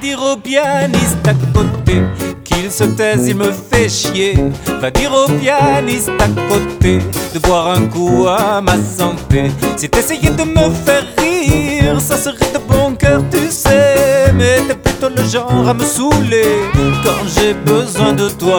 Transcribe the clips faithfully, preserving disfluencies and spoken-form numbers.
dire au pianiste à côté qu'il se taise, il me fait chier. Va dire au pianiste à côté de boire un coup à ma santé. Si t'essayais de me faire rire, ça serait de bon cœur, tu sais. Mais t'es plutôt le genre à me saouler quand j'ai besoin de toi.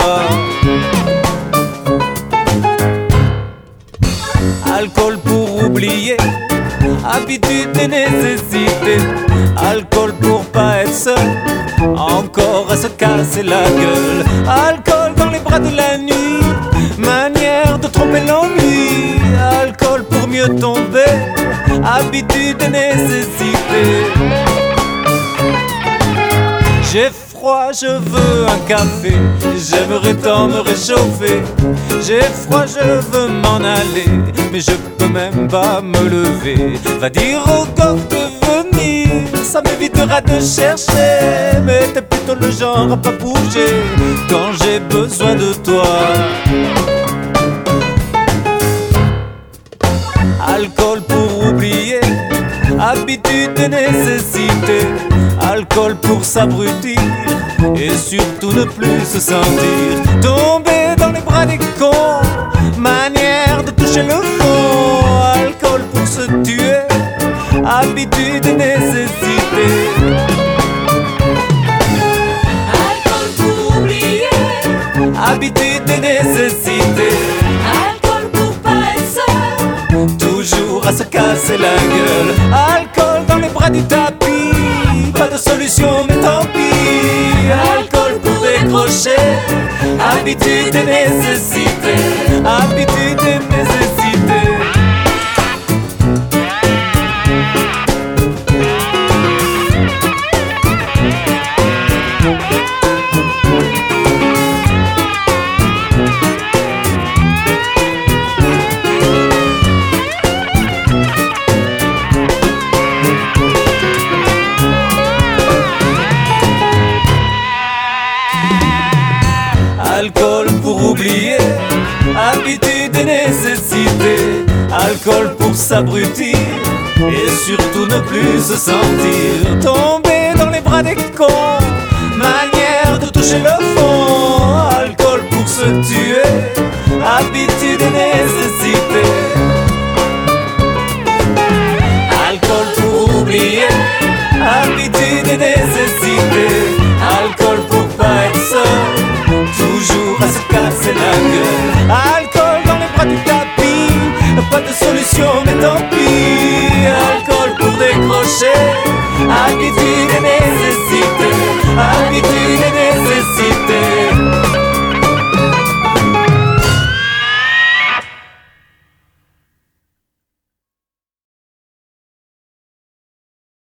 Alcool pour oublier, habitude et nécessité. Alcool pour pas être seul, encore à se casser la gueule. Alcool dans les bras de la nuit, manière de tromper l'ennui. Alcool pour mieux tomber, habitude et nécessité. J'ai froid, je veux un café, j'aimerais tant me réchauffer. J'ai froid, je veux m'en aller, mais je peux même pas me lever. Va dire au coq de venir, ça m'évitera de chercher. Mais t'es plutôt le genre à pas bouger quand j'ai besoin de toi. Alcool pour oublier, habitude et nécessité. Alcool pour s'abrutir et surtout ne plus se sentir. Tomber dans les bras des cons, manière de toucher le fond. Alcool pour se tuer, habitude et nécessité. Alcool pour oublier, habitude et nécessité. alcool pour pas être seul, Toujours à se casser la gueule. Alcool dans les bras du tapis, pas de solution mais tant pis. Alcool pour décrocher, habitude et nécessité. Habitude et nécessité. Alcool pour oublier, habitude et nécessité. Alcool pour s'abrutir et surtout ne plus se sentir. Tomber dans les bras des cons, manière de toucher le fond. Alcool pour se tuer,